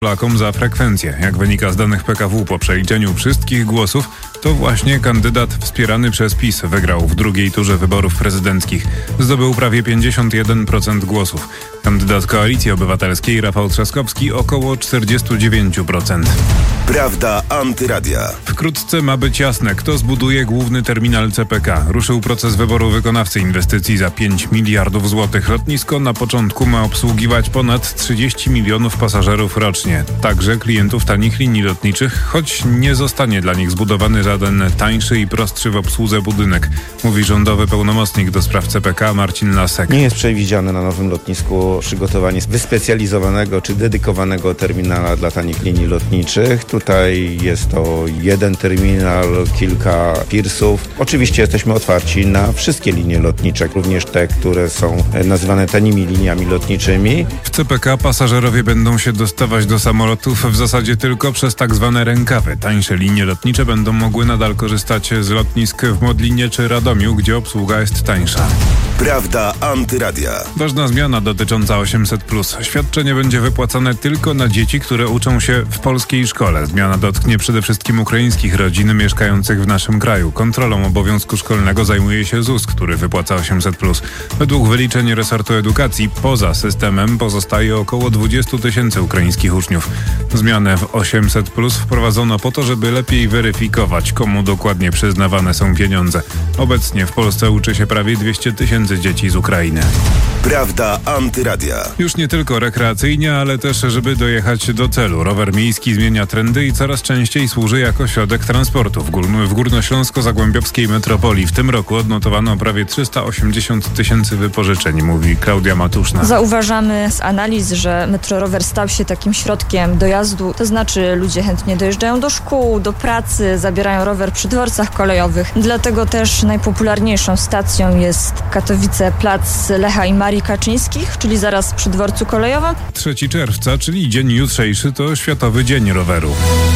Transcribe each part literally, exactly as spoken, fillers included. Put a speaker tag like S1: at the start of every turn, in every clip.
S1: Polakom za frekwencję. Jak wynika z danych P K W po przeliczeniu wszystkich głosów, to właśnie kandydat wspierany przez PiS wygrał w drugiej turze wyborów prezydenckich. Zdobył prawie pięćdziesiąt jeden procent głosów. Kandydat Koalicji Obywatelskiej Rafał Trzaskowski około czterdzieści dziewięć procent.
S2: Prawda Antyradia.
S1: Wkrótce ma być jasne, kto zbuduje główny terminal C P K. Ruszył proces wyboru wykonawcy inwestycji za pięć miliardów złotych. Lotnisko na początku ma obsługiwać ponad trzydzieści milionów pasażerów rocznie. Także klientów tanich linii lotniczych, choć nie zostanie dla nich zbudowany żaden tańszy i prostszy w obsłudze budynek, mówi rządowy pełnomocnik do spraw C P K Marcin Lasek.
S3: Nie jest przewidziane na nowym lotnisku przygotowanie wyspecjalizowanego czy dedykowanego terminala dla tanich linii lotniczych. Tutaj jest to jeden terminal, kilka pirsów. Oczywiście jesteśmy otwarci na wszystkie linie lotnicze, również te, które są nazywane tanimi liniami lotniczymi.
S1: W C P K pasażerowie będą się dostawać do samolotów w zasadzie tylko przez tak zwane rękawy. Tańsze linie lotnicze będą mogły nadal korzystać z lotnisk w Modlinie czy Radomiu, gdzie obsługa jest tańsza.
S2: Prawda Antyradia.
S1: Ważna zmiana dotycząca osiemset plus. Świadczenie będzie wypłacane tylko na dzieci, które uczą się w polskiej szkole. Zmiana dotknie przede wszystkim ukraińskich rodzin mieszkających w naszym kraju. Kontrolą obowiązku szkolnego zajmuje się Z U S, który wypłaca osiemset plus. Według wyliczeń resortu edukacji poza systemem pozostaje około dwadzieścia tysięcy ukraińskich uczniów. Zmianę w osiemset plus wprowadzono po to, żeby lepiej weryfikować, komu dokładnie przyznawane są pieniądze. Obecnie w Polsce uczy się prawie dwieście tysięcy dzieci z Ukrainy.
S2: Prawda Antyradia.
S1: Już nie tylko rekreacyjnie, ale też żeby dojechać do celu. Rower miejski zmienia trendy i coraz częściej służy jako środek transportu. W, gór- w górnośląsko-zagłębiowskiej metropolii w tym roku odnotowano prawie trzysta osiemdziesiąt tysięcy wypożyczeń, mówi Klaudia Matuszna.
S4: Zauważamy z analiz, że metrorower stał się takim środkiem dojazdu, to znaczy ludzie chętnie dojeżdżają do szkół, do pracy, zabierają rower przy dworcach kolejowych. Dlatego też najpopularniejszą stacją jest Katowice, plac Lecha i Marii Kaczyńskich, czyli zaraz przy dworcu kolejowym.
S1: trzeciego czerwca, czyli dzień jutrzejszy, to Światowy Dzień Roweru.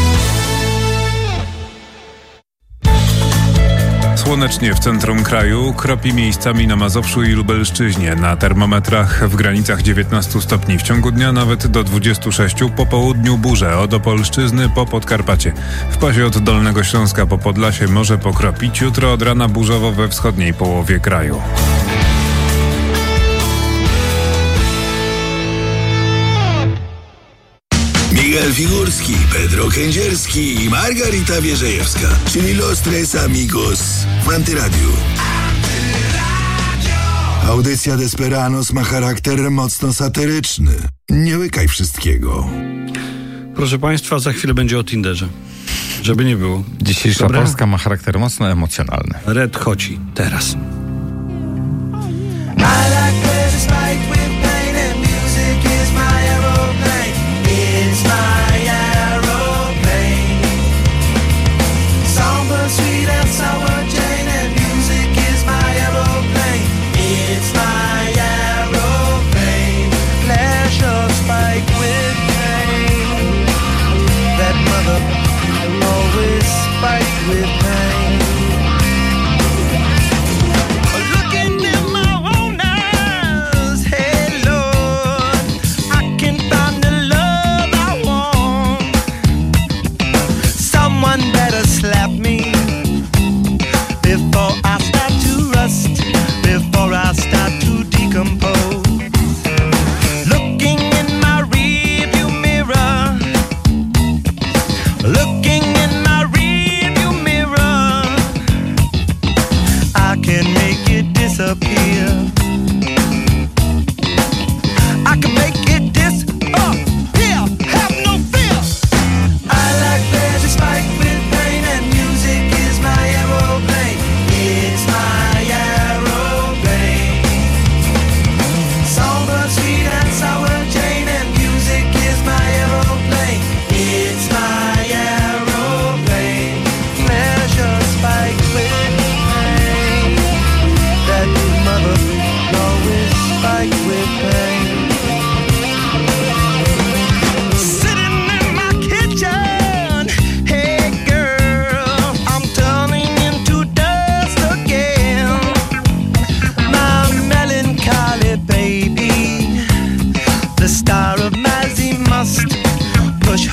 S1: Słonecznie w centrum kraju, kropi miejscami na Mazowszu i Lubelszczyźnie. Na termometrach w granicach dziewiętnaście stopni. W ciągu dnia nawet do dwudziestu sześciu. Po południu burze od Opolszczyzny po Podkarpacie. W pasie od Dolnego Śląska po Podlasie może pokropić. Jutro od rana burzowo we wschodniej połowie kraju.
S2: Miguel Figurski, Pedro Kędzierski i Margarita Wierzejewska, czyli Los Tres Amigos w Antyradiu. Audycja Desperanos ma charakter mocno satyryczny. Nie łykaj wszystkiego.
S5: Proszę Państwa, za chwilę będzie o Tinderze. Żeby nie było.
S6: Dzisiejsza
S5: Dobra?
S6: Polska ma charakter mocno emocjonalny.
S5: Red Hoci. Teraz.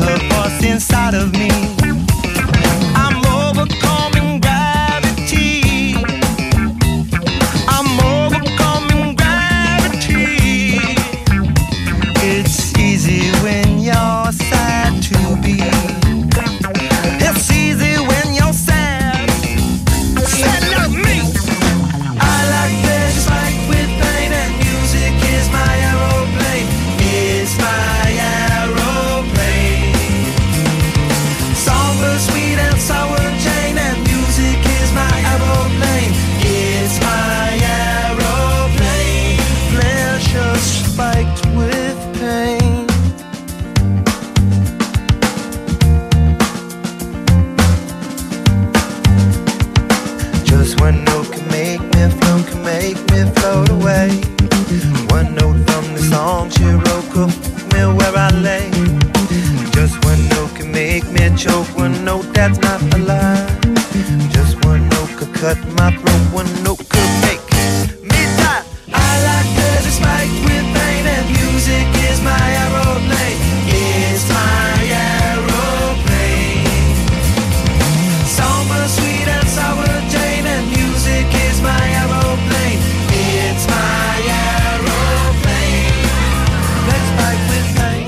S7: cut what's inside of me. I'm overcoming gravity. I'm overcoming gravity. It's easy when you're sad to be. It's easy when you're sad. Sad like me. I like this fight with pain, and music is my aeroplane. It's my aeroplane. Somber, sweet and sour chain, and music is my aeroplane. It's my aeroplane. Pleasure spiked with pain. Just one note can make me float, can make me float away. One note from the song she wrote could put me where I lay. Just one note can make me choke, one note that's not a lie. Just one note could cut my throat, one note could make me die. I like the spike with pain, and music is my aeroplane. It's my aeroplane. Somber, sweet and sour Jane, and music is my aeroplane. It's my aeroplane. Let's fight with pain.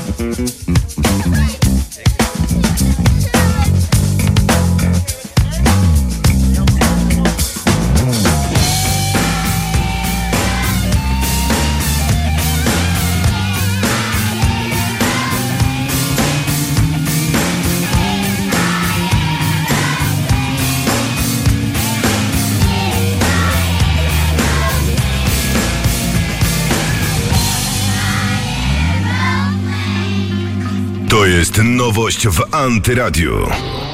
S2: To jest nowość w Antyradiu.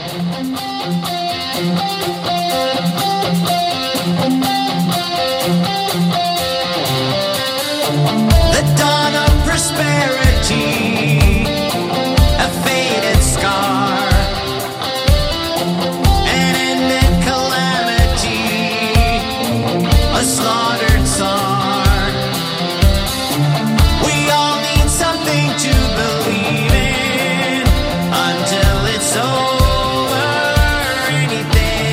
S8: The dawn of prosperity, a faded scar, an ended calamity, a slaughtered song. We all need something to believe in until it's over. Anything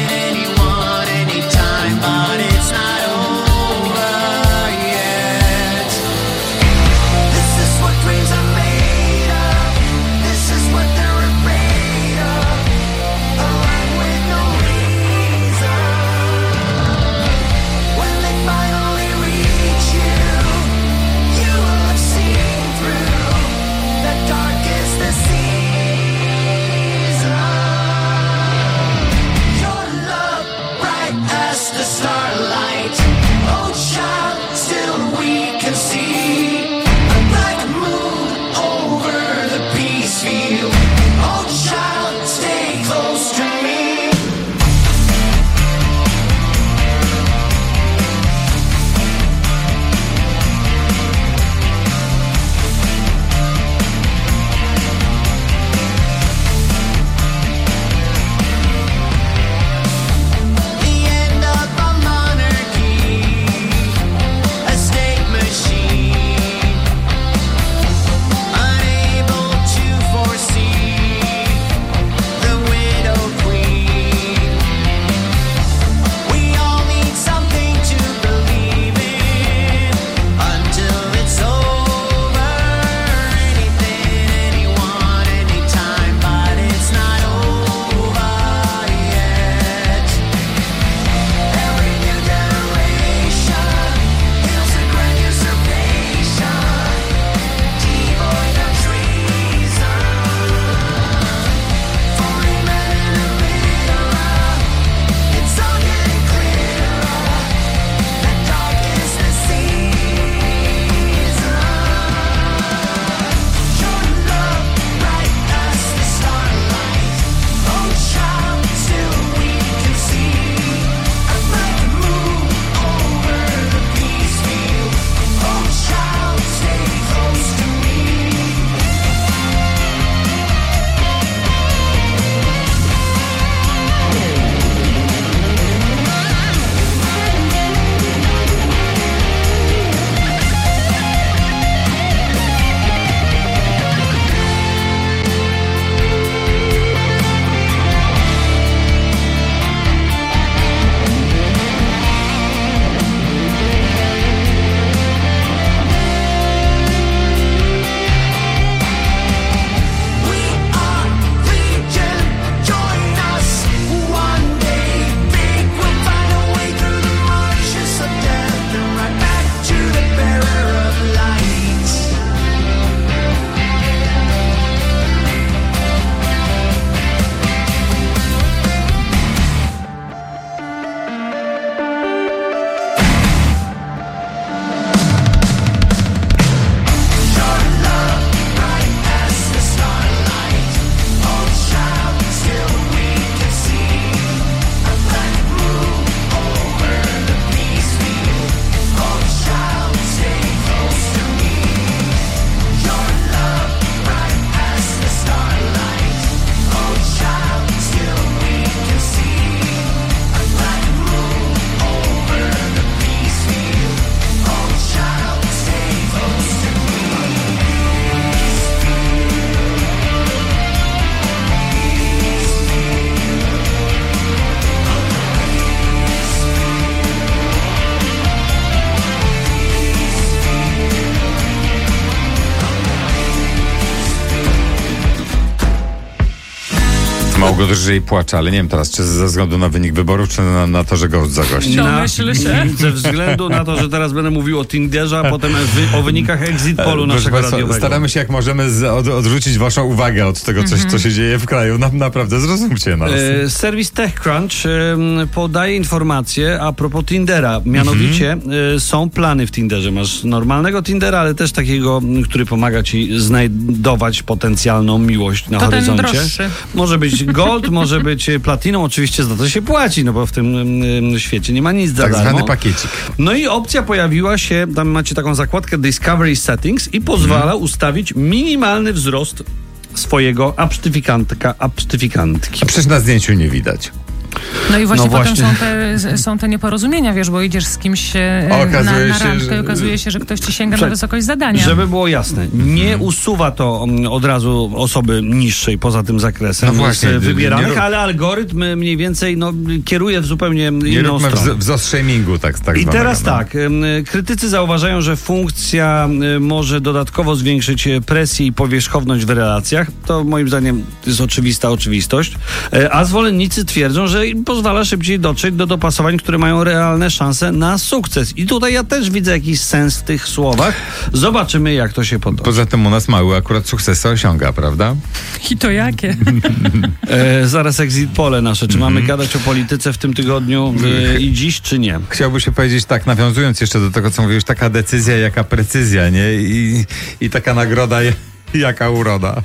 S6: Małgo drży i płacze, ale nie wiem teraz, czy ze względu na wynik wyborów, czy na, na to, że gość zagości.
S5: Domyśl się. Ze względu na to, że teraz będę mówił o Tinderze, a potem wy, o wynikach exit polu naszego
S6: Państwa,
S5: radiowego.
S6: staramy się jak możemy z, od, odwrócić waszą uwagę od tego, co, co się dzieje w kraju. Na, naprawdę, zrozumcie nas.
S5: E, serwis TechCrunch e, podaje informacje a propos Tindera. Mianowicie e, są plany w Tinderze. Masz normalnego Tindera, ale też takiego, który pomaga ci znajdować potencjalną miłość na
S9: To ten
S5: horyzoncie.
S9: droższy.
S5: Może być gold, może być platiną. Oczywiście za to się płaci, no bo w tym e, świecie nie ma nic za
S6: Tak
S5: darmo.
S6: zwany pakiecik.
S5: No i opcja pojawiła się, tam macie taką zakładkę Discovery Settings i pozwala
S6: Mhm.
S5: ustawić minimalny wzrost swojego absztyfikantka, absztyfikantki.
S6: A przecież na zdjęciu nie widać.
S9: No i właśnie
S5: No
S9: potem
S5: właśnie.
S9: Są, te, są te nieporozumienia, wiesz, bo idziesz z kimś e,
S6: Okazuje
S9: na, na
S6: się,
S9: randkę i
S6: że-
S9: okazuje się, że ktoś ci sięga na
S5: Słuchaj,
S9: wysokość zadania.
S5: Żeby było jasne, nie usuwa to mm, od razu osoby niższej poza tym zakresem
S6: No właśnie,
S5: z wybieranych,
S6: nie-
S5: ale algorytm mniej więcej no, kieruje w zupełnie
S6: Nie
S5: inną
S6: róbmy
S5: stronę.
S6: wz- wzrost shamingu, tak, tak
S5: I
S6: zwanego,
S5: teraz
S6: no.
S5: tak, ym, krytycy zauważają, że funkcja y, może dodatkowo zwiększyć y, presję i powierzchowność w relacjach. To moim zdaniem jest oczywista oczywistość. Y, A zwolennicy twierdzą, że pozwala szybciej dotrzeć do dopasowań, które mają realne szanse na sukces. I tutaj ja też widzę jakiś sens w tych słowach. Zobaczymy, jak to się potoczy.
S6: Poza tym u nas mały akurat sukcesy osiąga, prawda?
S9: I to jakie?
S5: E, zaraz exit pole nasze. Czy mamy gadać o polityce w tym tygodniu y, i dziś, czy nie?
S6: Chciałby się powiedzieć tak, nawiązując jeszcze do tego, co mówiłeś, taka decyzja, jaka precyzja, nie? I, i taka nagroda, jaka uroda.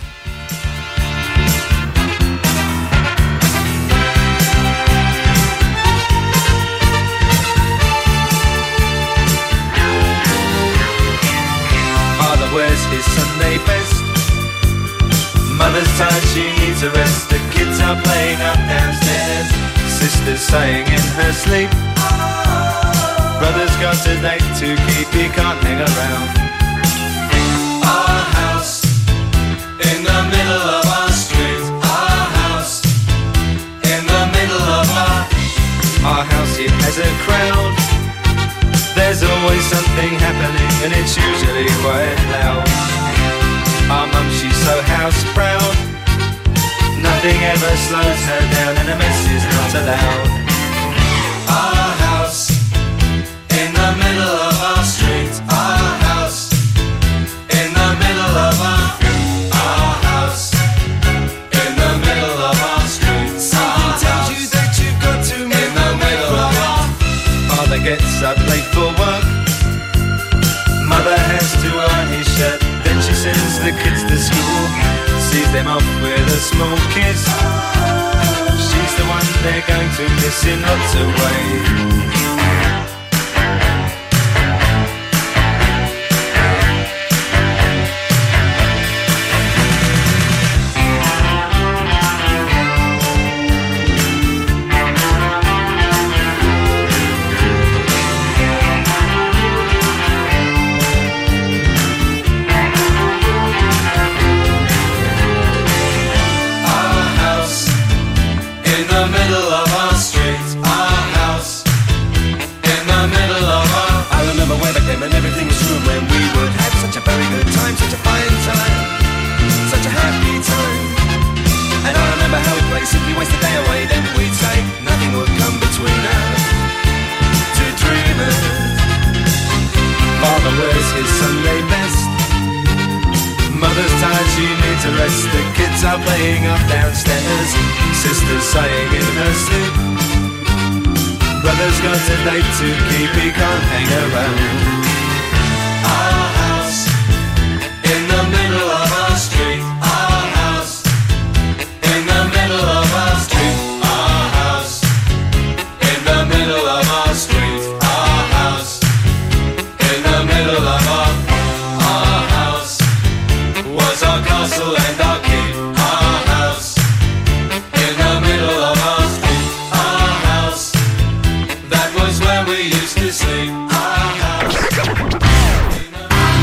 S7: Father wears his Sunday best. Mother's tired, she needs a rest. The kids are playing up downstairs. Sister's sighing in her sleep. Brother's got a date to keep, he can't hang around. Our house in the middle of our street. Our house in the middle of our Our house, it has a crowd. There's always something happening and it's usually quite loud. Our mum, she's so house proud. Nothing ever slows her down and a mess is not allowed. Our house in the middle of our street. Our house in the middle of our Our house in the middle of our street. Something tells you that you've got to in the middle of our Father gets up late for work. Mother has to iron his shirt. Then she sends the kids to school. Sees them off with a small kiss. She's the one they're going to miss in lots of ways. Our house in the middle of our street. Our house in the middle of our I remember when I came and everything was room when we would have such a very good time, such a fine time, such a happy time. And I remember how we'd play simply waste the day away. Then we'd say nothing would come between us. Two dreamers. Father wears his Sunday best. Mother's tired, she needs a rest. The kids are playing up downstairs. Sister's sighing in her sleep. Brother's got a date to keep, he can't hang around. Our house in the middle of our street. Our house in the middle of our street. Our house in the middle of our street. Our house in the middle of our Our house was our castle and our keep. Our house in the middle of our street. Our house, that was where we used to sleep. Our house.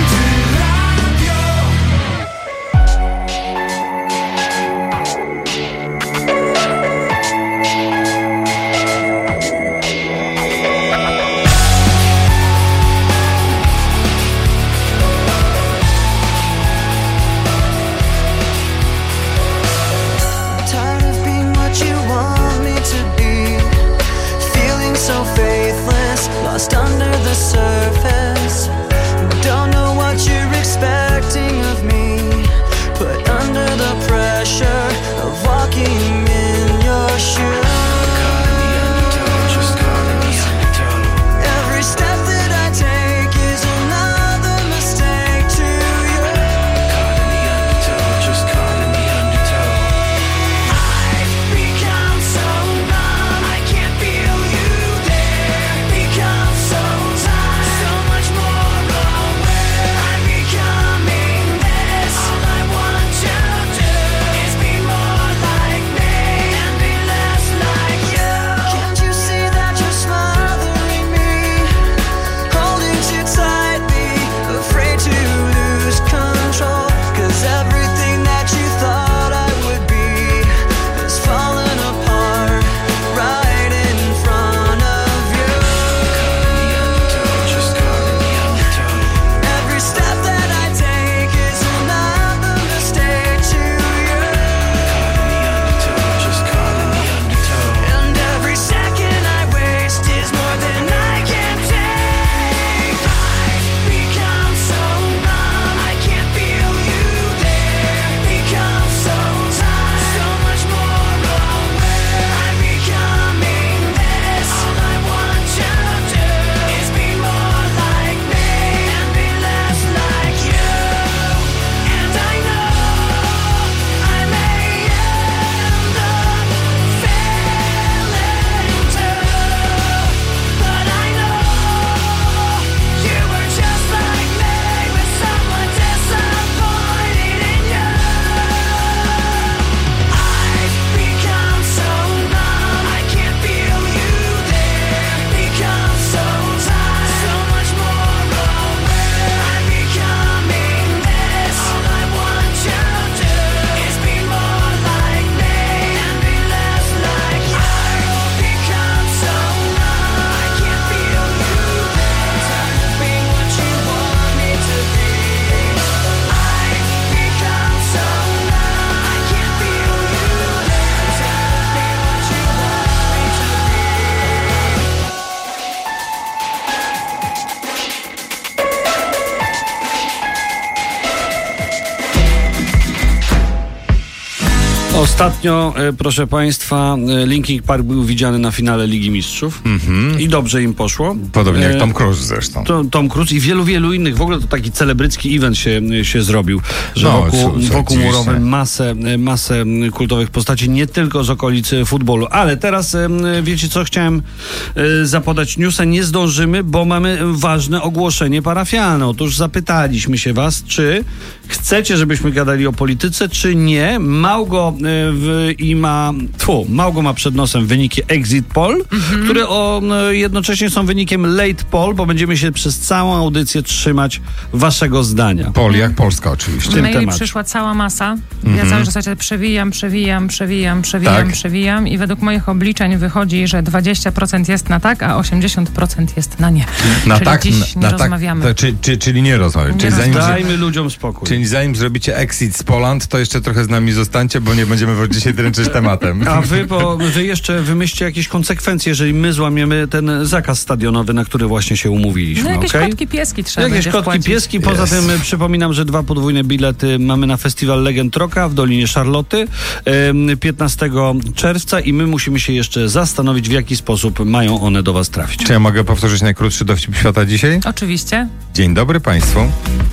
S5: Ostatnio, e, proszę Państwa, e, Linkin Park był widziany na finale Ligi Mistrzów
S6: Mhm.
S5: i dobrze im poszło.
S6: Podobnie jak
S5: E,
S6: Tom Cruise zresztą.
S5: To, Tom Cruise i wielu, wielu innych. W ogóle to taki celebrycki event się, się zrobił, że
S6: No,
S5: wokół,
S6: co- co,
S5: wokół
S6: oczywiście.
S5: murowym masę, masę kultowych postaci, nie tylko z okolicy futbolu. Ale teraz, e, wiecie co, chciałem e, zapodać newsa. Nie zdążymy, bo mamy ważne ogłoszenie parafialne. Otóż zapytaliśmy się was, czy chcecie, żebyśmy gadali o polityce, czy nie. Małgo e, w, i ma, tfu, Małgo ma przed nosem wyniki Exit Poll, które o, e, jednocześnie są wynikiem Late Poll, bo będziemy się przez całą audycję trzymać waszego zdania.
S6: Pol jak Polska oczywiście.
S5: tym
S9: Maili
S5: temacie.
S9: przyszła cała masa. Ja cały czas sobie przewijam, przewijam, przewijam, przewijam,
S6: Tak.
S9: przewijam i według moich obliczeń wychodzi, że dwadzieścia procent jest na tak, a osiemdziesiąt procent jest na nie.
S6: Na
S9: Czyli
S6: tak,
S9: dziś
S6: na,
S9: nie
S6: na tak,
S9: rozmawiamy.
S6: to, czy, czy, czyli nie rozmawiamy.
S9: Nie
S6: Czyli zanim,
S5: Dajmy ludziom spokój.
S6: czyli zanim zrobicie exit z Poland, to jeszcze trochę z nami zostańcie, bo nie będziemy was dzisiaj dręczyć tematem.
S5: A wy, bo wy jeszcze wymyślcie jakieś konsekwencje, jeżeli my złamiemy ten zakaz stadionowy, na który właśnie się umówiliśmy,
S9: No jakieś
S5: okej?
S9: kotki, pieski trzeba
S5: Jakieś
S9: będzie
S5: kotki,
S9: wpłacić.
S5: pieski. Poza
S6: Yes.
S5: tym y, przypominam, że dwa podwójne bilety mamy na festiwal Legend Rocka w Dolinie Szarloty ym, piętnastego czerwca i my musimy się jeszcze zastanowić, w jaki sposób mają one do was trafić.
S6: Czy ja mogę powtórzyć najkrótszy dowcip świata dzisiaj?
S9: Oczywiście.
S6: Dzień dobry Państwu.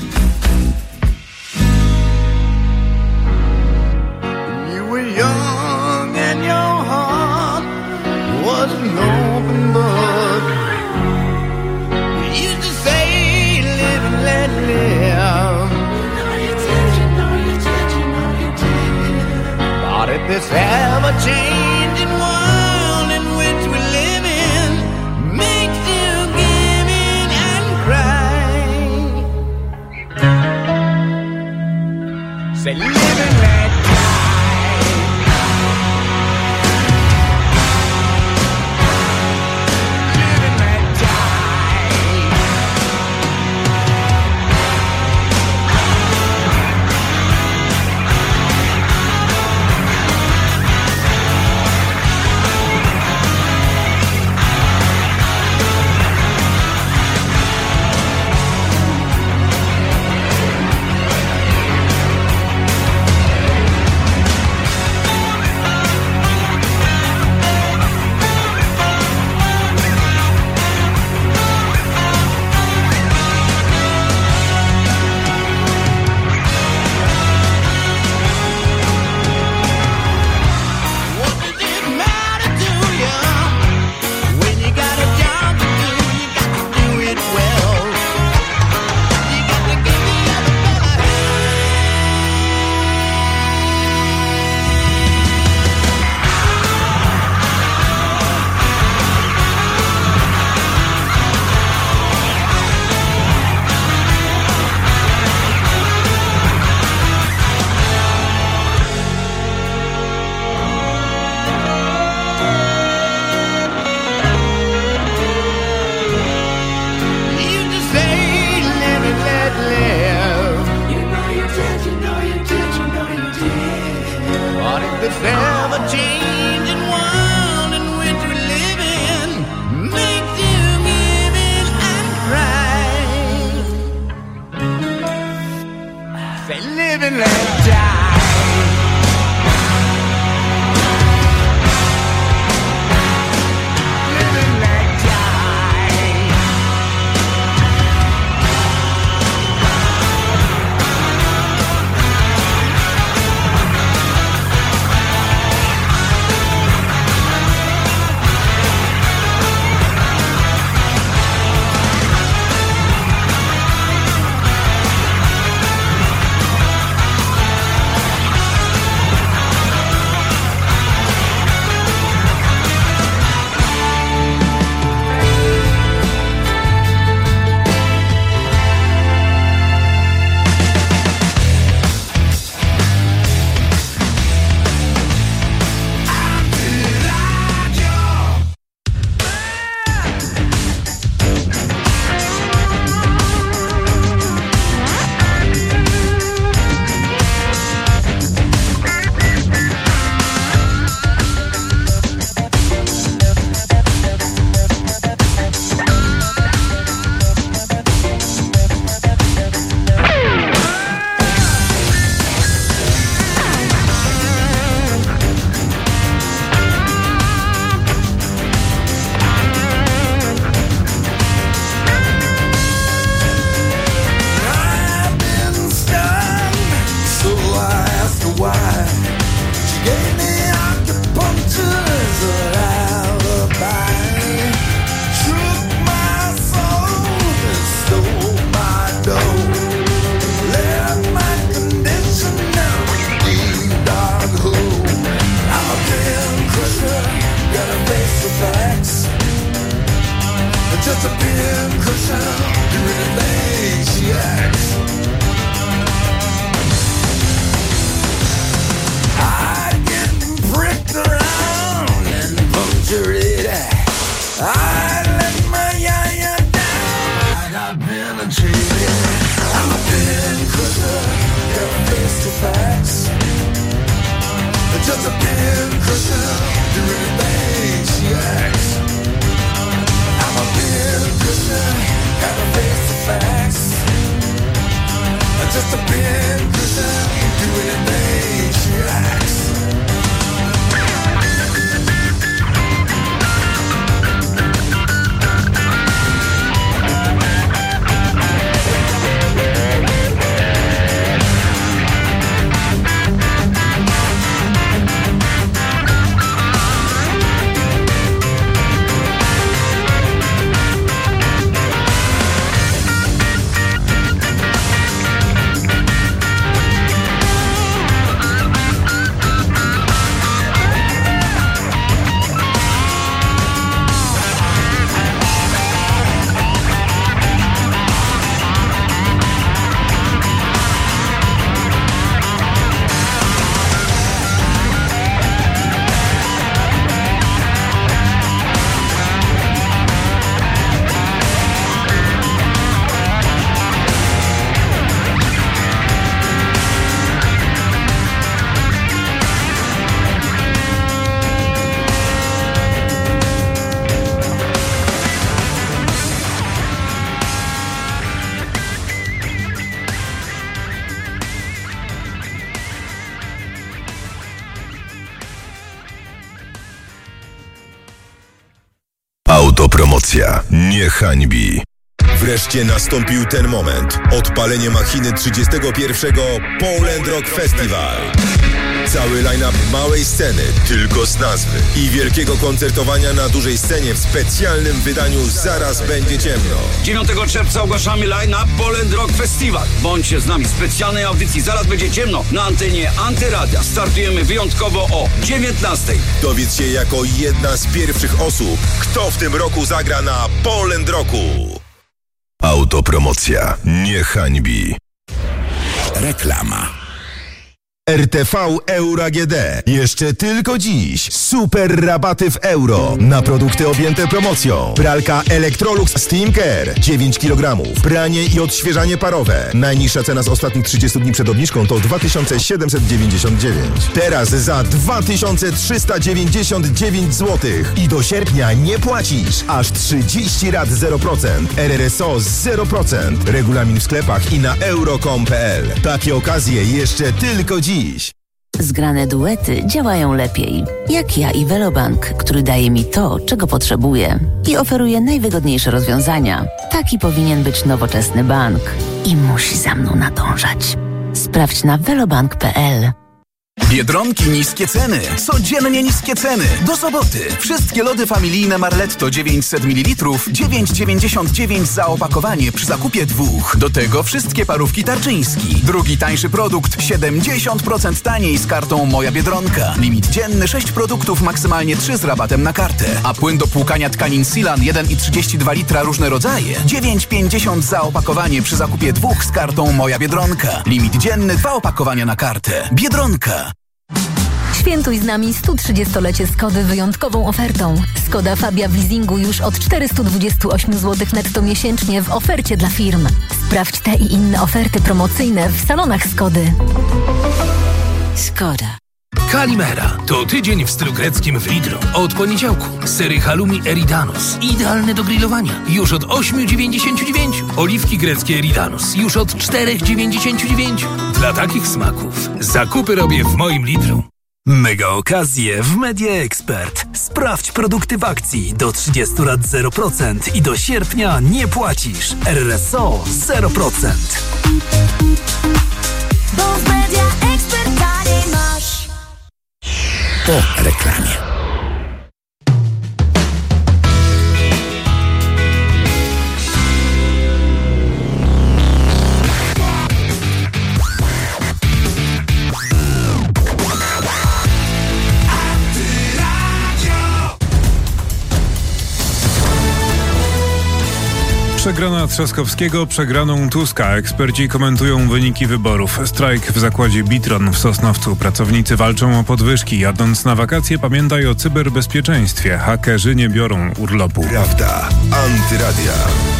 S8: You were young and your heart was an open book. You used to say, live and let live. But if this ever-changing world in which we live in makes you give in and cry, say, live and let live and let die. What does it matter to you when you got a job to do? You got to do it well. You got to give the other fella You just say, live and let live. You know you did, you know you did, you know you did. But if this ever-changing world in which we live in makes you give in and cry, say, live and let die. Live and let die.
S2: I let my yaya down. I got penetrated. I'm a pin crusher. Got face to face. Just a pin crusher. Doing things she acts. I'm a pin crusher. Got a face to face. Just a pin crusher. Doing things she acts.
S10: Autopromocja nie hańbi. Wreszcie nastąpił ten moment. Odpalenie machiny trzydziestego pierwszego Poland Rock Festival. Cały line-up małej sceny, tylko z nazwy, i wielkiego koncertowania na dużej scenie w specjalnym wydaniu Zaraz będzie ciemno.
S11: dziewiątego czerwca ogłaszamy line-up Poland Rock Festival. Bądźcie z nami w specjalnej audycji Zaraz będzie ciemno na antenie Antyradia. Startujemy wyjątkowo o dziewiętnastej.
S10: Dowiedz się jako jedna z pierwszych osób, kto w tym roku zagra na Poland Rocku. Autopromocja nie hańbi.
S2: Reklama.
S10: R T V Euro A G D. Jeszcze tylko dziś. Super rabaty w euro. Na produkty objęte promocją. Pralka Electrolux Steam Care. dziewięć kilogramów. Pranie i odświeżanie parowe. Najniższa cena z ostatnich trzydziestu dni przed obniżką to dwa tysiące siedemset dziewięćdziesiąt dziewięć. Teraz za dwa tysiące trzysta dziewięćdziesiąt dziewięć złotych. I do sierpnia nie płacisz. Aż trzydzieści rat zero procent. R R S O zero procent. Regulamin w sklepach i na euro kropka com kropka p l. Takie okazje jeszcze tylko dziś.
S12: Zgrane duety działają lepiej. Jak ja i Velobank, który daje mi to, czego potrzebuję i oferuje najwygodniejsze rozwiązania. Taki powinien być nowoczesny bank i musi za mną nadążać. Sprawdź na velobank kropka p l.
S13: Biedronki niskie ceny. Codziennie niskie ceny. Do soboty. Wszystkie lody familijne Marletto dziewięćset mililitrów dziewięć dziewięćdziesiąt dziewięć za opakowanie przy zakupie dwóch. Do tego wszystkie parówki Tarczyński. Drugi tańszy produkt siedemdziesiąt procent taniej z kartą Moja Biedronka. Limit dzienny sześć produktów, maksymalnie trzy z rabatem na kartę. A płyn do płukania tkanin Silan jeden i trzydzieści dwa litra różne rodzaje. dziewięć pięćdziesiąt za opakowanie przy zakupie dwóch z kartą Moja Biedronka. Limit dzienny dwa opakowania na kartę. Biedronka.
S14: Świętuj z nami sto trzydziestolecie Skody wyjątkową ofertą. Skoda Fabia w leasingu już od czterysta dwadzieścia osiem złotych netto miesięcznie w ofercie dla firm. Sprawdź te i inne oferty promocyjne w salonach Skody.
S12: Skoda.
S15: Kalimera. To tydzień w stylu greckim w Lidlu. Od poniedziałku sery halloumi Eridanos. Idealne do grillowania. Już od osiem dziewięćdziesiąt dziewięć. Oliwki greckie Eridanos. Już od cztery dziewięćdziesiąt dziewięć. Dla takich smaków zakupy robię w moim Lidlu. Mega okazje w Media Expert. Sprawdź produkty w akcji do trzydziestu rat zero procent i do sierpnia nie płacisz. R R S O zero procent.
S16: Bo w Media Expert taniej masz.
S2: Po reklamie.
S1: Przegrana Trzaskowskiego, przegraną Tuska. Eksperci komentują wyniki wyborów. Strajk w zakładzie Bitron w Sosnowcu. Pracownicy walczą o podwyżki. Jadąc na wakacje, pamiętaj o cyberbezpieczeństwie. Hakerzy nie biorą urlopu.
S10: Prawda. Antyradia.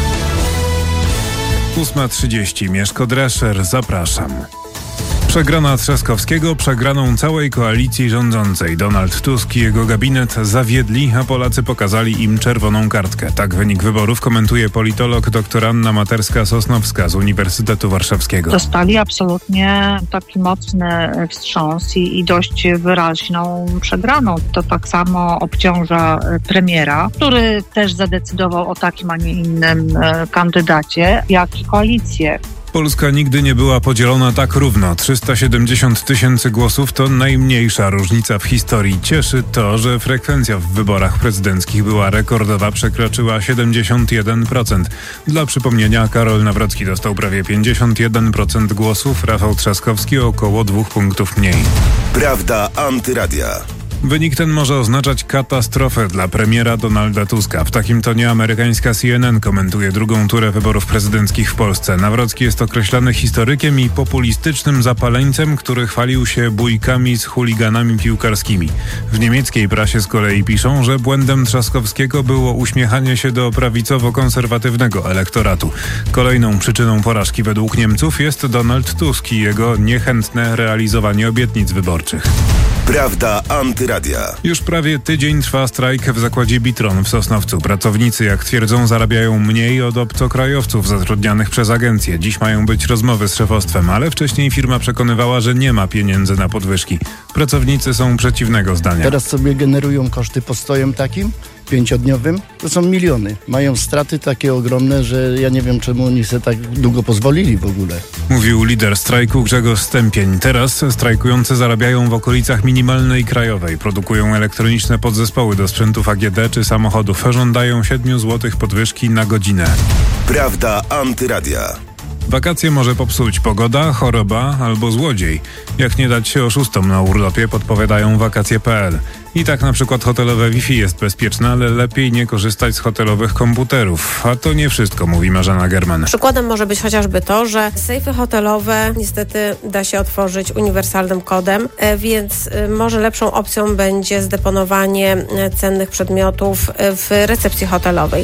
S1: ósma trzydzieści. Mieszko Drescher. Zapraszam. Przegrana Trzaskowskiego, przegraną całej koalicji rządzącej. Donald Tusk i jego gabinet zawiedli, a Polacy pokazali im czerwoną kartkę. Tak wynik wyborów komentuje politolog dr Anna Materska-Sosnowska z Uniwersytetu Warszawskiego.
S17: Dostali absolutnie taki mocny wstrząs i, i dość wyraźną przegraną. To tak samo obciąża premiera, który też zadecydował o takim, a nie innym e, kandydacie, jak i koalicję.
S1: Polska nigdy nie była podzielona tak równo. trzysta siedemdziesiąt tysięcy głosów to najmniejsza różnica w historii. Cieszy to, że frekwencja w wyborach prezydenckich była rekordowa, przekroczyła siedemdziesiąt jeden procent. Dla przypomnienia, Karol Nawrocki dostał prawie pięćdziesiąt jeden procent głosów, Rafał Trzaskowski około dwóch punktów mniej.
S10: Prawda Antyradia.
S1: Wynik ten może oznaczać katastrofę dla premiera Donalda Tuska. W takim tonie amerykańska C N N komentuje drugą turę wyborów prezydenckich w Polsce. Nawrocki jest określany historykiem i populistycznym zapaleńcem, który chwalił się bójkami z chuliganami piłkarskimi. W niemieckiej prasie z kolei piszą, że błędem Trzaskowskiego było uśmiechanie się do prawicowo-konserwatywnego elektoratu. Kolejną przyczyną porażki według Niemców jest Donald Tusk i jego niechętne realizowanie obietnic wyborczych.
S10: Prawda Antyradia.
S1: Już prawie tydzień trwa strajk w zakładzie Bitron w Sosnowcu. Pracownicy, jak twierdzą, zarabiają mniej od obcokrajowców zatrudnianych przez agencję. Dziś mają być rozmowy z szefostwem, ale wcześniej firma przekonywała, że nie ma pieniędzy na podwyżki. Pracownicy są przeciwnego zdania.
S18: Teraz sobie generują koszty postojem takim pięciodniowym, to są miliony. Mają straty takie ogromne, że ja nie wiem, czemu oni sobie tak długo pozwolili w ogóle.
S1: Mówił lider strajku Grzegorz Stępień. Teraz strajkujący zarabiają w okolicach minimalnej krajowej. Produkują elektroniczne podzespoły do sprzętów A G D czy samochodów. Żądają siedmiu złotych podwyżki na godzinę.
S10: Prawda Antyradia.
S1: Wakacje może popsuć pogoda, choroba albo złodziej. Jak nie dać się oszustom na urlopie, podpowiadają wakacje kropka p l. I tak na przykład hotelowe Wi-Fi jest bezpieczne, ale lepiej nie korzystać z hotelowych komputerów. A to nie wszystko, mówi Marzena German.
S19: Przykładem może być chociażby to, że sejfy hotelowe niestety da się otworzyć uniwersalnym kodem, więc może lepszą opcją będzie zdeponowanie cennych przedmiotów w recepcji hotelowej.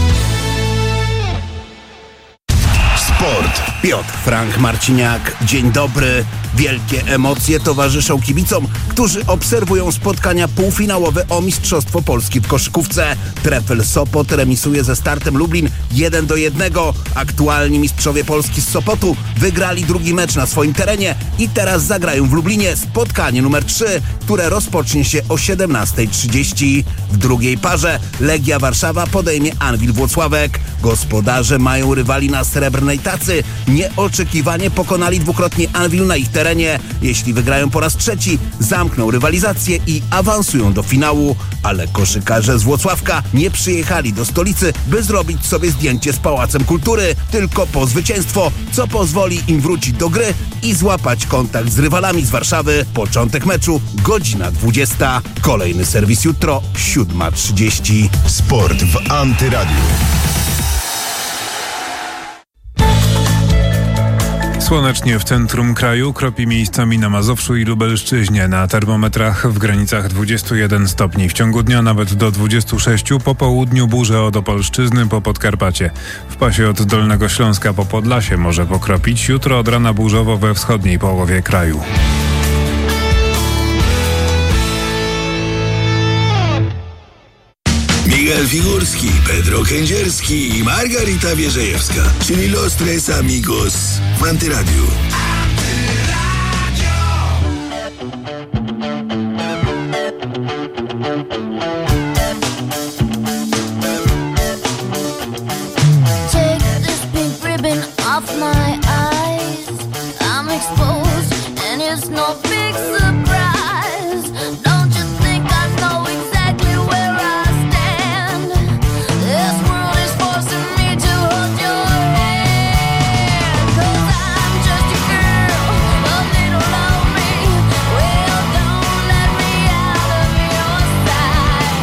S20: Sport. Piotr Frank Marciniak. Dzień dobry. Wielkie emocje towarzyszą kibicom, którzy obserwują spotkania półfinałowe o Mistrzostwo Polski w koszykówce. Trefl Sopot remisuje ze Startem Lublin jeden do jednego. Aktualni mistrzowie Polski z Sopotu wygrali drugi mecz na swoim terenie i teraz zagrają w Lublinie spotkanie numer trzy, które rozpocznie się o siedemnasta trzydzieści. W drugiej parze Legia Warszawa podejmie Anwil Włocławek. Gospodarze mają rywali na srebrnej tacy. Nieoczekiwanie pokonali dwukrotnie Anwil na ich terenie. Jeśli wygrają po raz trzeci, zamkną rywalizację i awansują do finału. Ale koszykarze z Włocławka nie przyjechali do stolicy, by zrobić sobie zdjęcie z Pałacem Kultury, tylko po zwycięstwo, co pozwoli im wrócić do gry i złapać kontakt z rywalami z Warszawy. Początek meczu, godzina dwudziesta. Kolejny serwis jutro, siódma trzydzieści.
S10: Sport w Antyradiu.
S1: Słonecznie w centrum kraju, kropi miejscami na Mazowszu i Lubelszczyźnie. Na termometrach w granicach dwudziestu jeden stopni. W ciągu dnia nawet do dwudziestu sześciu. Po południu burze od Opolszczyzny po Podkarpacie. W pasie od Dolnego Śląska po Podlasie może pokropić. Jutro od rana burzowo we wschodniej połowie kraju.
S21: Miguel Figurski, Pedro Kędzierski i Margarita Wierzejewska, czyli Los Tres Amigos w Antyradiu.
S16: Take this pink ribbon off my eyes. I'm exposed and it's no big surprise. Don't you think I know exactly where I stand? This world is forcing me to hold your hand. 'Cause I'm just a girl, a little lonely. Well, don't let me out of your sight.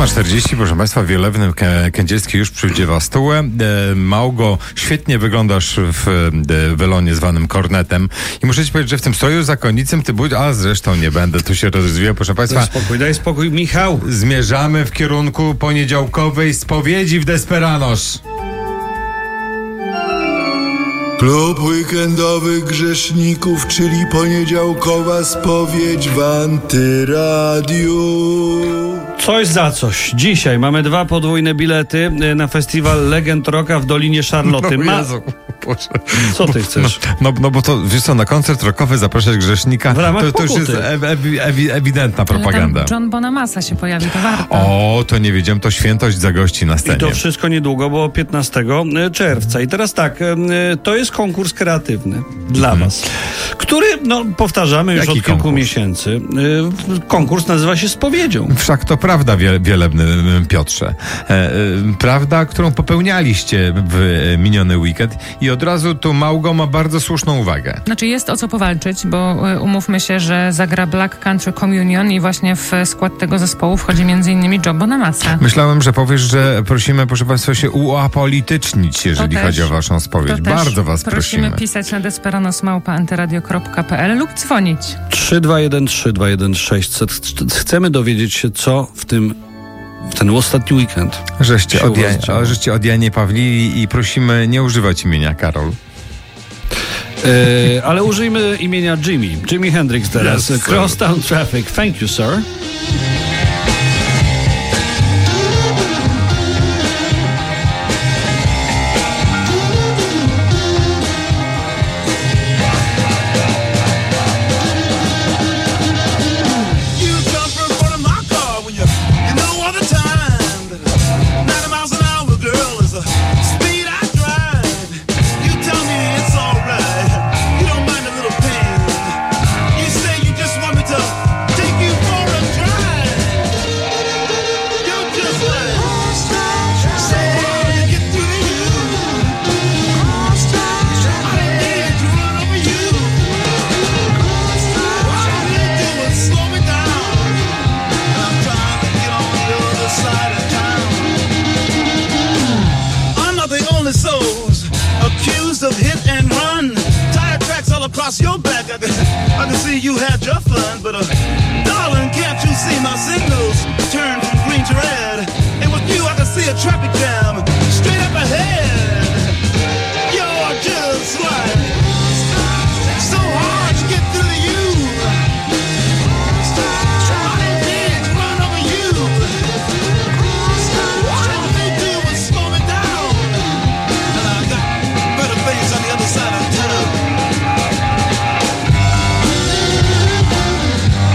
S6: ósma czterdzieści, proszę Państwa, Wielebny Kę- Kędzierski już przywdziewa stół. E, Małgo, świetnie wyglądasz w e, welonie zwanym kornetem. I muszę Ci powiedzieć, że w tym stroju zakonnicym ty budź, a zresztą nie będę tu się rozwijał, proszę Państwa.
S5: Daj spokój, daj spokój, Michał.
S6: Zmierzamy w kierunku poniedziałkowej spowiedzi w Desperanos.
S21: Klub weekendowych grzeszników, czyli poniedziałkowa spowiedź w Antyradiu.
S5: Coś za coś. Dzisiaj mamy dwa podwójne bilety na festiwal Legend Rocka w Dolinie Szarloty.
S6: No,
S5: Ma...
S6: Jezu, Boże.
S5: Co ty chcesz?
S6: No, no, no bo to, wiesz co, na koncert rockowy zapraszać grzesznika,
S5: w ramach
S6: to, to już jest
S5: pokuty.
S6: ew, ew, ew, ewidentna propaganda.
S9: Ale tam John Bonamassa się pojawi, to warto.
S6: O, to nie wiedziałem, to świętość zagości na scenie.
S5: I to wszystko niedługo, bo piętnastego czerwca. I teraz tak, to jest konkurs kreatywny dla
S6: Mhm.
S5: was, który, no, powtarzamy już
S6: Jaki
S5: od kilku
S6: konkurs?
S5: miesięcy. Konkurs nazywa się Spowiedzią.
S6: Wszak to prawda, wie, wielebny Piotrze. E, e, prawda, którą popełnialiście w e, miniony weekend i od razu tu Małgo ma bardzo słuszną uwagę.
S9: Znaczy jest o co powalczyć, bo y, umówmy się, że zagra Black Country Communion i właśnie w skład tego zespołu wchodzi między innymi John Bonamassa.
S6: Myślałem, że powiesz, że prosimy, proszę Państwa, się uapolitycznić, jeżeli
S9: To
S6: chodzi
S9: też-
S6: o Waszą spowiedź.
S9: To też
S6: Bardzo Was
S9: prosimy.
S6: prosimy.
S9: pisać na desperanos małpa antyradio kropka p l lub dzwonić.
S5: trzy dwa jeden trzy dwa jeden sześćset. Chcemy dowiedzieć się, co w tym w ten ostatni weekend
S6: Żeście
S5: się
S6: od,
S5: u was
S6: ja,
S5: działo.
S6: żeście od Janie Pawlili i prosimy nie używać imienia Karol.
S5: E, ale użyjmy imienia Jimmy. Jimi Hendrix teraz.
S6: Yes, sir.
S5: Crosstown Traffic. Thank you, sir.
S2: You jump in front of my car when you, you know all the time that ninety miles an hour, girl, is the speed I drive. You tell me it's alright. You don't mind a little pain. You say you just want me to take you for a drive. You're just like so hard to get through to you. I need to run over you. All you need to do is slow me down. I'm trying to get on the other side of town. I'm not the only souls accused of hit and run. Tire tracks all across your back. I can, I can see you had your fun, but uh, darling, can't you see my signals turn from green to red? And with you, I can see a traffic jam straight up ahead. You're just like so hard to get through to you. I need to run over you. All you need to do is slow me down. And I got better things on the other side of town.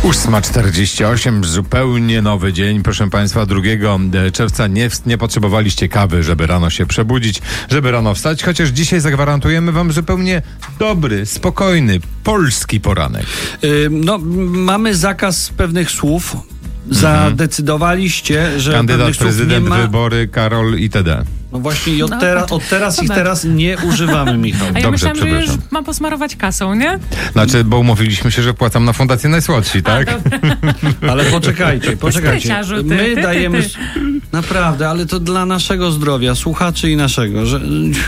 S6: ósma czterdzieści osiem, zupełnie nowy dzień, proszę Państwa, drugiego czerwca. Nie, nie potrzebowaliście kawy, żeby rano się przebudzić, żeby rano wstać, chociaż dzisiaj zagwarantujemy Wam zupełnie dobry, spokojny, polski poranek.
S5: Yy, no, mamy zakaz pewnych słów. Zadecydowaliście, że
S6: Kandydat,
S5: pewnych słów
S6: prezydent,
S5: nie ma...
S6: wybory, Karol itd.
S5: No właśnie i od,
S9: No,
S5: tera,
S9: to-
S5: od teraz
S9: to
S5: ich
S9: tak.
S5: teraz nie używamy, Michał.
S9: A ja
S6: Dobrze,
S9: myślałam, że już
S6: przepraszam.
S9: mam posmarować kasą, nie?
S6: Znaczy, bo umówiliśmy się, że wpłacam na Fundację Najsłodsi, tak?
S5: Ale poczekajcie, poczekajcie.
S9: Spryciarzu, ty,
S5: My
S9: ty, ty,
S5: dajemy...
S9: ty.
S5: Naprawdę, ale to dla naszego zdrowia, słuchaczy i naszego, że...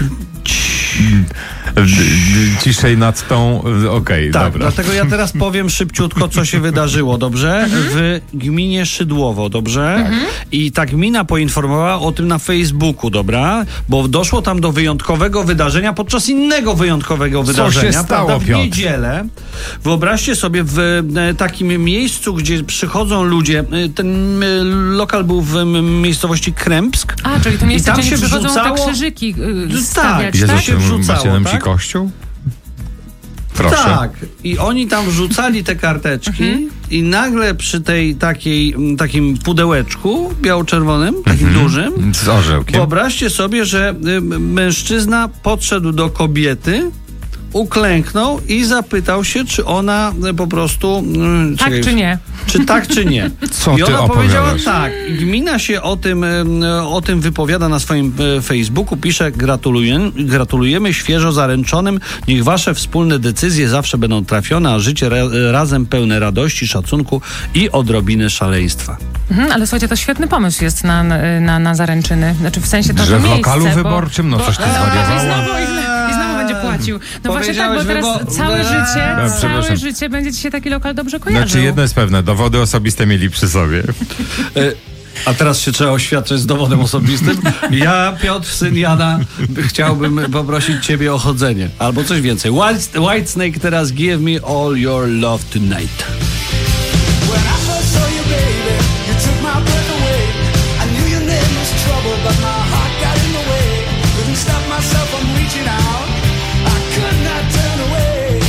S6: Ciszej nad tą... Okej,
S5: Tak,
S6: dobra.
S5: dlatego ja teraz powiem szybciutko, co się wydarzyło, dobrze? W gminie Szydłowo, dobrze? I ta gmina poinformowała o tym na Facebooku, dobra? Bo doszło tam do wyjątkowego wydarzenia podczas innego wyjątkowego
S6: Co
S5: wydarzenia.
S6: się stało,
S5: prawda? W
S6: Piotr?
S5: niedzielę. Wyobraźcie sobie w e, takim miejscu, gdzie przychodzą ludzie. e, Ten e, lokal był w m, miejscowości Krępsk.
S9: A, czyli to miejsce,
S5: I tam
S9: gdzie
S5: się
S9: nie przychodzą
S5: wrzucało-
S9: te krzyżyki yy,
S5: Tak,
S9: stawiać,
S5: Jezu,
S9: tak?
S5: się wrzucało,
S6: Macie na myśli
S5: tak?
S6: kościół? Proszę.
S5: Tak. I oni tam wrzucali te karteczki i nagle przy tej takiej, m, takim pudełeczku biało-czerwonym, takim dużym,
S6: Z orzełkiem.
S5: wyobraźcie sobie, że y, mężczyzna podszedł do kobiety, uklęknął i zapytał się, czy ona y, po prostu... y,
S9: Tak
S5: czekaj,
S9: czy nie?
S5: Czy tak, czy nie.
S6: Co
S5: I
S6: ty
S5: ona powiedziała
S6: opowiadasz?
S5: tak. Gmina się o tym, y, o tym wypowiada na swoim y, Facebooku. Pisze, gratuluję, gratulujemy świeżo zaręczonym. Niech wasze wspólne decyzje zawsze będą trafione, a życie ra, razem pełne radości, szacunku i odrobiny szaleństwa.
S9: Mhm, ale słuchajcie, to świetny pomysł jest na, na, na zaręczyny. Znaczy w sensie to,
S6: Że
S9: to
S6: w
S9: miejsce,
S6: lokalu
S9: bo,
S6: wyborczym? No
S9: bo,
S6: coś ty
S9: I
S6: zwariowała.
S9: znowu, i, znowu, I znowu będzie płacił. No właśnie tak, bo
S5: Powiedziałeś,
S9: teraz
S5: wybo-
S9: całe
S5: Eee.
S9: życie,
S6: Ja,
S9: całe
S6: przepraszam.
S9: życie będzie ci się taki lokal dobrze kojarzył.
S6: Znaczy, jedno jest pewne, dowody osobiste mieli przy sobie.
S5: Y, A teraz się trzeba oświadczyć z dowodem osobistym. Ja, Piotr, syn Jana, chciałbym poprosić ciebie o chodzenie. Albo coś więcej. White, Whitesnake teraz Give Me All Your Love Tonight.
S2: When I first saw you, baby, you took my breath away. I knew your name was trouble, but my heart got in the way. Couldn't stop myself from reaching out. I could not turn away.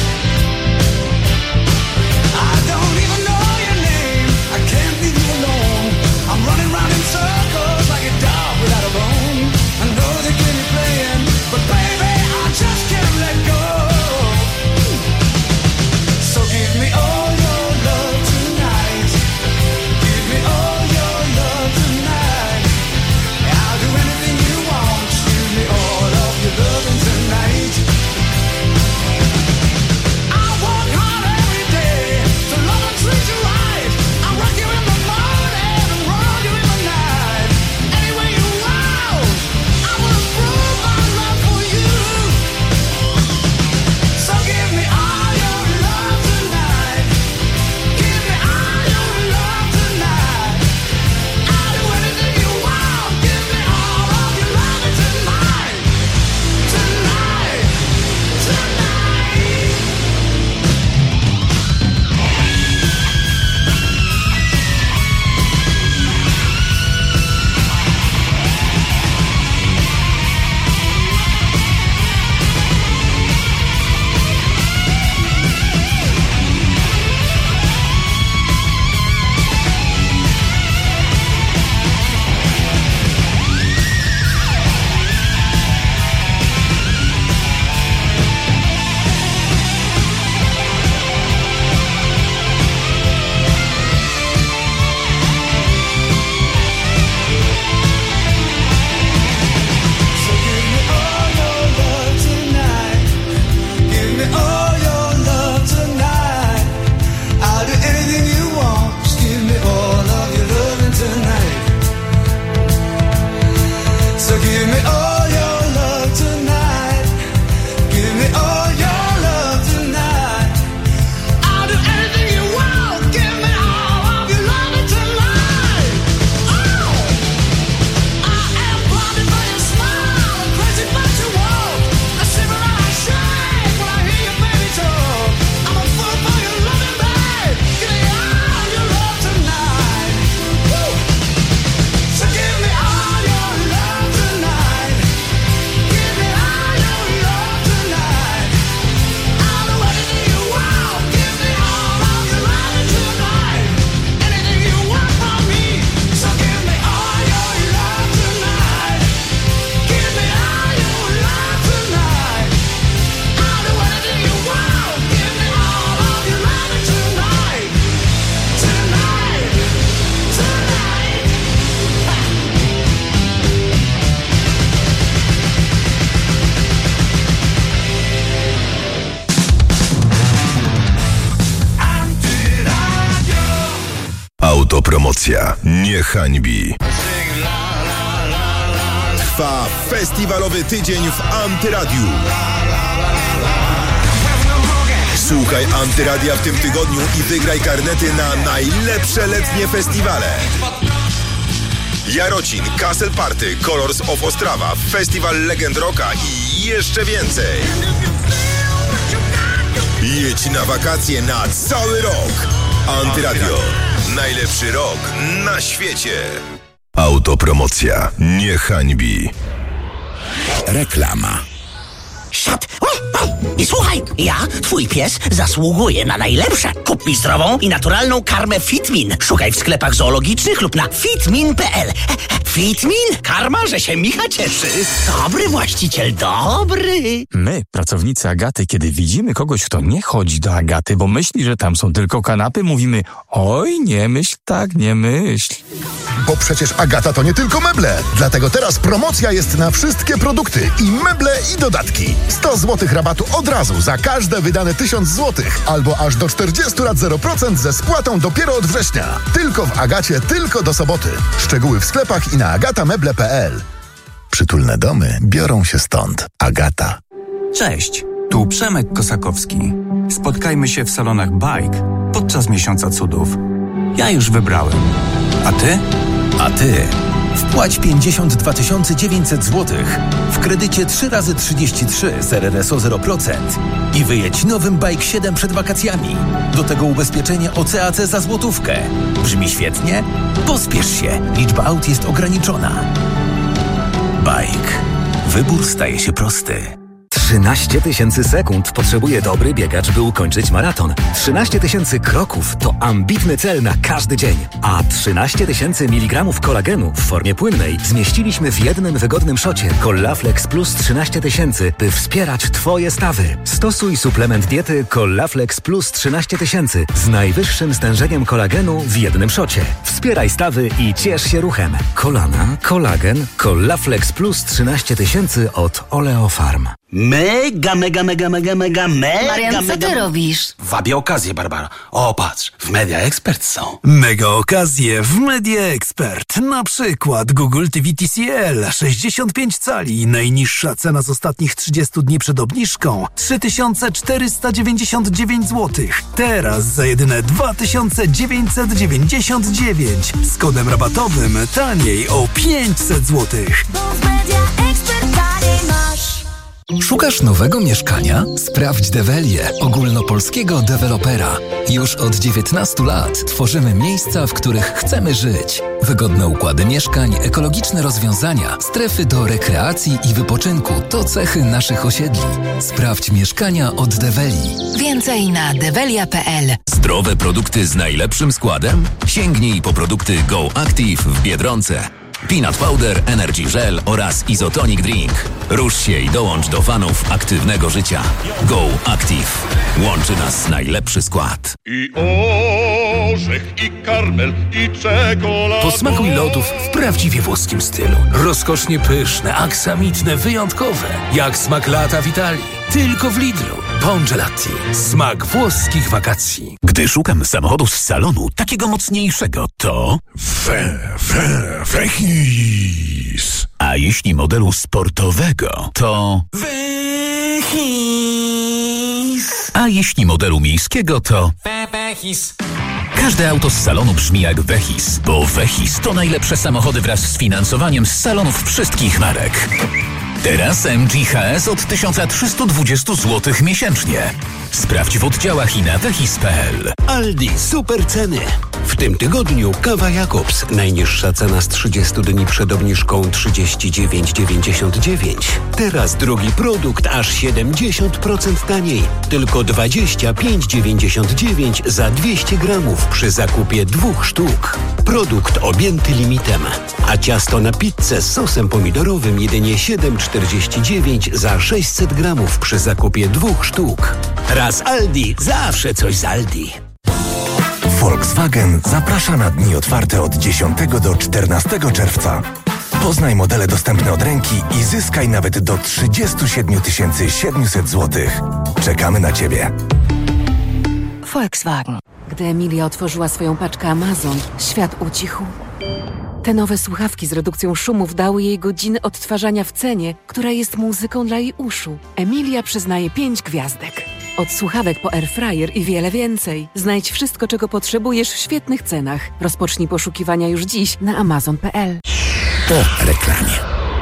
S2: I don't even know your name. I can't leave you alone. I'm running round in circles like a dog without a bone. I know they keep me playing, but baby, I just can't let go. So give me all your love tonight. Give me all your love tonight. I'll do anything you want. Just give me all of your loving tonight. I work hard every day to love and treat you right. I rock you in the morning and roll you in the night. Any way you want, I will prove my love for you. So give me all your love tonight. Give me all your love tonight. I'll do anything you want. Give me all of your love tonight. Tonight. Tonight. So give me all your love tonight. Give me all your love tonight. I'll do anything you want. Just give me all of your loving tonight. So give me all your love tonight. Give me all your love tonight. I'll do anything you want. Give me all of your loving tonight. Oh! I am blinded by your smile and crazy about your walk. I shiver and I shake when I hear your baby talk. I'm a fool for your loving, babe. Give me all your love tonight. Woo! So give me all your love tonight.
S10: Autopromocja nie hańbi. Trwa festiwalowy tydzień w Antyradiu. Słuchaj Antyradia w tym tygodniu i wygraj karnety na najlepsze letnie festiwale. Jarocin, Castle Party, Colors of Ostrawa, Festiwal Legend Rocka i jeszcze więcej. Jedź na wakacje na cały rok. Antyradio. Najlepszy rok na świecie. Autopromocja nie hańbi.
S3: Reklama. Siad! I słuchaj, ja, twój pies, zasługuję na najlepsze. Kup mi zdrową i naturalną karmę Fitmin. Szukaj w sklepach zoologicznych lub na fitmin kropka p l. Fitmin? Karma, że się Micha cieszy. Dobry właściciel, dobry.
S22: My, pracownicy Agaty, kiedy widzimy kogoś, kto nie chodzi do Agaty, bo myśli, że tam są tylko kanapy, mówimy: oj, nie myśl tak, nie myśl.
S23: Bo przecież Agata to nie tylko meble. Dlatego teraz promocja jest na wszystkie produkty. I meble, i dodatki. sto złotych rabatu od razu za każde wydane tysiąc złotych. Albo aż do czterdzieści lat zero procent ze spłatą dopiero od września. Tylko w Agacie, tylko do soboty. Szczegóły w sklepach i na agatameble kropka p l. Przytulne domy biorą się stąd. Agata.
S24: Cześć, tu Przemek Kosakowski. Spotkajmy się w salonach Bike podczas Miesiąca Cudów. Ja już wybrałem. A ty?
S25: A ty? Wpłać pięćdziesiąt dwa tysiące dziewięćset złotych w kredycie trzy razy trzydzieści trzy z R R S o zero procent i wyjedź nowym Bike siedem przed wakacjami. Do tego ubezpieczenie O C A C za złotówkę. Brzmi świetnie? Pospiesz się. Liczba aut jest ograniczona. Bike. Wybór staje się prosty.
S26: trzynaście tysięcy sekund potrzebuje dobry biegacz, by ukończyć maraton. trzynaście tysięcy kroków to ambitny cel na każdy dzień. A trzynaście tysięcy miligramów kolagenu w formie płynnej zmieściliśmy w jednym wygodnym szocie Collaflex Plus trzynaście tysięcy, by wspierać Twoje stawy. Stosuj suplement diety Collaflex Plus trzynaście tysięcy z najwyższym stężeniem kolagenu w jednym szocie. Wspieraj stawy i ciesz się ruchem. Kolana, kolagen, Collaflex Plus trzynaście tysięcy od Oleofarm.
S3: Mega, mega, mega, mega, mega, mega,
S27: Marian, co
S3: mega...
S27: ty robisz?
S3: Wabię okazję, Barbara. O, patrz, w Media Expert są.
S28: Mega okazje w Media Expert. Na przykład Google T V T C L sześćdziesiąt pięć cali. Najniższa cena z ostatnich trzydziestu dni przed obniżką trzy tysiące czterysta dziewięćdziesiąt dziewięć złotych. Teraz za jedyne dwa tysiące dziewięćset dziewięćdziesiąt dziewięć. Z kodem rabatowym taniej o pięćset złotych.
S29: Szukasz nowego mieszkania? Sprawdź Develię, ogólnopolskiego dewelopera. Już od dziewiętnastu lat tworzymy miejsca, w których chcemy żyć. Wygodne układy mieszkań, ekologiczne rozwiązania, strefy do rekreacji i wypoczynku to cechy naszych osiedli. Sprawdź mieszkania od Develi.
S27: Więcej na develia kropka p l.
S30: Zdrowe produkty z najlepszym składem? Sięgnij po produkty Go Active w Biedronce. Peanut Powder, Energy Gel oraz Isotonic Drink. Rusz się i dołącz do fanów aktywnego życia. Go Active. Łączy nas najlepszy skład.
S31: I orzech, i karmel, i czekolada.
S15: Posmakuj lodów w prawdziwie włoskim stylu. Rozkosznie pyszne, aksamitne, wyjątkowe. Jak smak lata w Italii. Tylko w Lidlu. Bongelati. Smak włoskich wakacji.
S20: Gdy szukam samochodu z salonu, takiego mocniejszego, to...
S21: Fe, fe, Vechis.
S20: A jeśli modelu sportowego, to...
S21: Vechis.
S20: A jeśli modelu miejskiego, to...
S21: Vechis.
S20: Każde auto z salonu brzmi jak Vechis, bo Vechis to najlepsze samochody wraz z finansowaniem z salonów wszystkich marek. Teraz M G H S od tysiąc trzysta dwadzieścia złotych miesięcznie. Sprawdź w oddziałach i na vechis kropka p l.
S32: Aldi super ceny. W tym tygodniu kawa Jakobs. Najniższa cena z trzydziestu dni przed obniżką trzydzieści dziewięć dziewięćdziesiąt dziewięć. Teraz drugi produkt aż siedemdziesiąt procent taniej. Tylko dwadzieścia pięć dziewięćdziesiąt dziewięć za dwieście gramów przy zakupie dwóch sztuk. Produkt objęty limitem. A ciasto na pizzę z sosem pomidorowym jedynie siedem czterdzieści dziewięć za sześćset gramów przy zakupie dwóch sztuk. Raz Aldi, zawsze coś z Aldi.
S10: Volkswagen zaprasza na dni otwarte od dziesiątego do czternastego czerwca. Poznaj modele dostępne od ręki i zyskaj nawet do trzydzieści siedem tysięcy siedemset złotych. Czekamy na Ciebie.
S27: Volkswagen.
S1: Gdy Emilia otworzyła swoją paczkę Amazon, świat ucichł. Te nowe słuchawki z redukcją szumów dały jej godziny odtwarzania w cenie, która jest muzyką dla jej uszu. Emilia przyznaje pięć gwiazdek. Od słuchawek po airfryer i wiele więcej. Znajdź wszystko, czego potrzebujesz w świetnych cenach. Rozpocznij poszukiwania już dziś na amazon kropka p l.
S10: Po reklamie.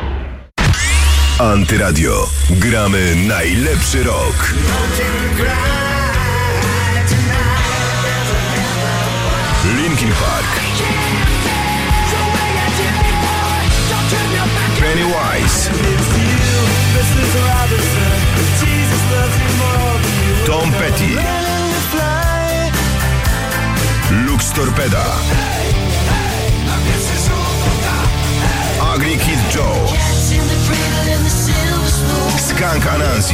S10: Antyradio. Gramy najlepszy rok. Linkin Park. Pennywise. Tom Petty. Lux Torpeda. Ugly Kid Joe. Skunk Anansi.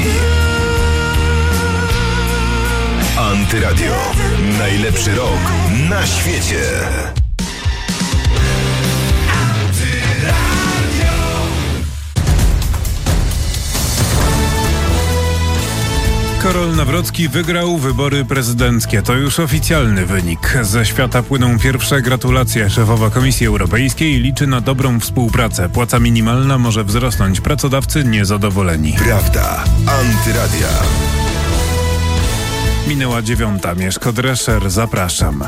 S10: Antyradio. Najlepszy rok na świecie.
S4: Karol Nawrocki wygrał wybory prezydenckie. To już oficjalny wynik. Ze świata płyną pierwsze gratulacje. Szefowa Komisji Europejskiej liczy na dobrą współpracę. Płaca minimalna może wzrosnąć. Pracodawcy niezadowoleni.
S10: Prawda. Antyradia.
S4: Minęła dziewiąta. Mieszko Drescher. Zapraszam.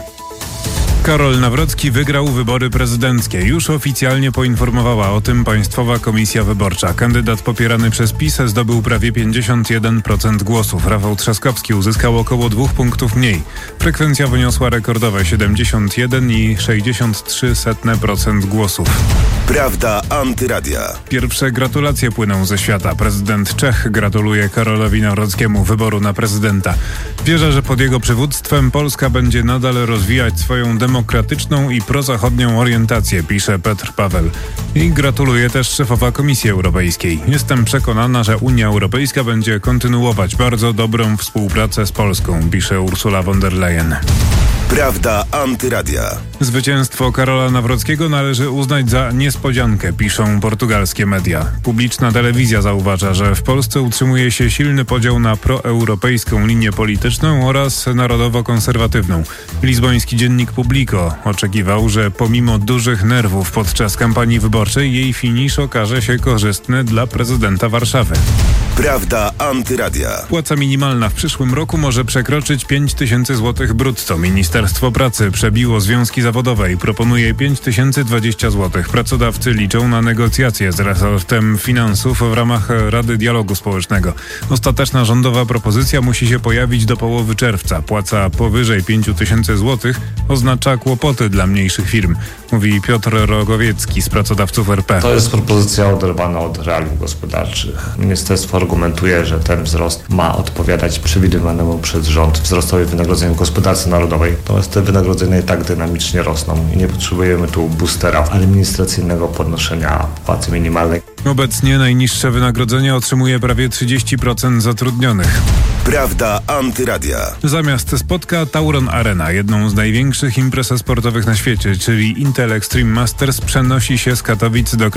S4: Karol Nawrocki wygrał wybory prezydenckie. Już oficjalnie poinformowała o tym Państwowa Komisja Wyborcza. Kandydat popierany przez PiS zdobył prawie pięćdziesiąt jeden procent głosów. Rafał Trzaskowski uzyskał około dwóch punktów mniej. Frekwencja wyniosła rekordowe siedemdziesiąt jeden i sześćdziesiąt trzy procent głosów.
S10: Prawda Antyradia.
S4: Pierwsze gratulacje płyną ze świata. Prezydent Czech gratuluje Karolowi Nawrockiemu wyboru na prezydenta. Wierzę, że pod jego przywództwem Polska będzie nadal rozwijać swoją demokratyczną i prozachodnią orientację, pisze Petr Paweł. I gratuluje też szefowa Komisji Europejskiej. Jestem przekonana, że Unia Europejska będzie kontynuować bardzo dobrą współpracę z Polską, pisze Ursula von der Leyen.
S10: Prawda Antyradia.
S4: Zwycięstwo Karola Nawrockiego należy uznać za niespodziankę, piszą portugalskie media. Publiczna telewizja zauważa, że w Polsce utrzymuje się silny podział na proeuropejską linię polityczną oraz narodowo-konserwatywną. Lizboński dziennik Publico oczekiwał, że pomimo dużych nerwów podczas kampanii wyborczej jej finisz okaże się korzystny dla prezydenta Warszawy.
S10: Prawda Antyradia.
S4: Płaca minimalna w przyszłym roku może przekroczyć pięć tysięcy złotych brutto. Ministerstwo Pracy przebiło związki zawodowe i proponuje pięć tysięcy dwadzieścia złotych. Pracodawcy liczą na negocjacje z resortem finansów w ramach Rady Dialogu Społecznego. Ostateczna rządowa propozycja musi się pojawić do połowy czerwca. Płaca powyżej pięć tysięcy złotych oznacza kłopoty dla mniejszych firm, mówi Piotr Rogowiecki z Pracodawców R P.
S7: To jest propozycja oderwana od realiów gospodarczych. Ministerstwo argumentuje, że ten wzrost ma odpowiadać przewidywanemu przez rząd wzrostowi wynagrodzeń w gospodarce narodowej. Natomiast te wynagrodzenia i tak dynamicznie rosną i nie potrzebujemy tu boostera administracyjnego podnoszenia płacy minimalnej.
S4: Obecnie najniższe wynagrodzenie otrzymuje prawie trzydzieści procent zatrudnionych.
S10: Prawda Antyradia.
S4: Zamiast spotka Tauron Arena, jedną z największych imprez sportowych na świecie, czyli Intel Extreme Masters, przenosi się z Katowic do